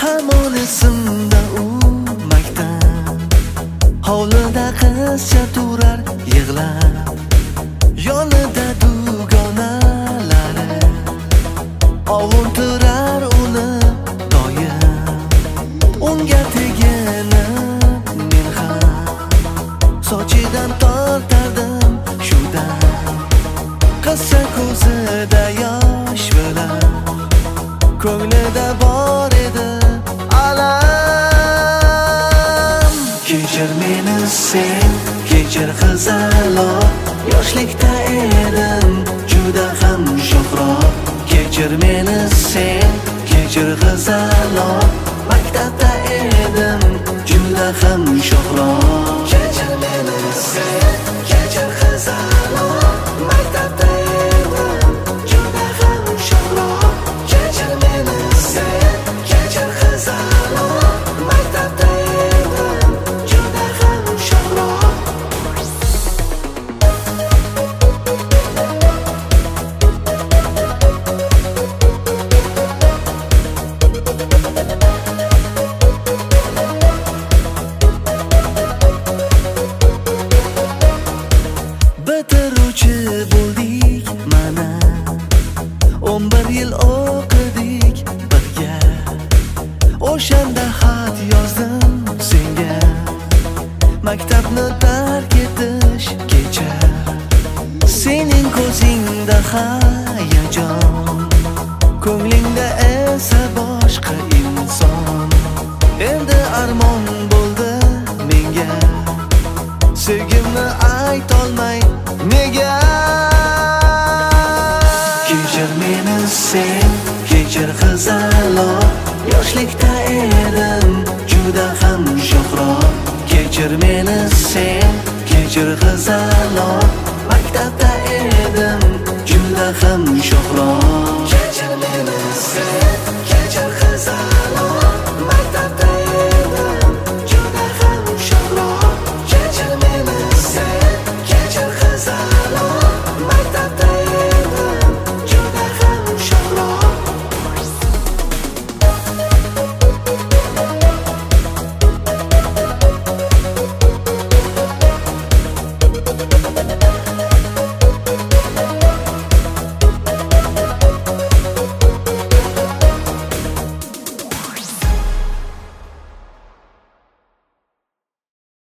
Hamon esimda u maktab, hovlida qizcha turar yig'lab, yonida dugonalari ovuntirar uni doim. Unga teginib men ham sochidan tortardim shudan. Qizcha ko'zida yosh bilan, ko'nglida bor edi alam. Kechir meni sen, kechir qizaloq, yoshlikda edim juda ham sho'xroq. Kechir meni sen, kechir qizaloq, maktabda edim juda ham sho'xroq. Kechir meni sen, kechir qizaloq, maktabda edim juda ham sho'xroq. Kechir meni sen, kechir qizaloq, maktabda edim juda ham sho'xroq. Bitiruvchi bo'ldik mana, 11 yil o'qidik birga. O'shanda xat yozdim senga, maktabni tark etish kecha. Sening ko'zingda hayajon, ko'nglingda esa boshqa inson. Endi armon bo'ldi menga, sevgimni aytolmay nega. Kechir meni sen, kechir qizaloq, yoshlikda edim juda ham sho'xroq. Kechir meni sen, kechir qizaloq, maktabda edim juda ham sho'xroq.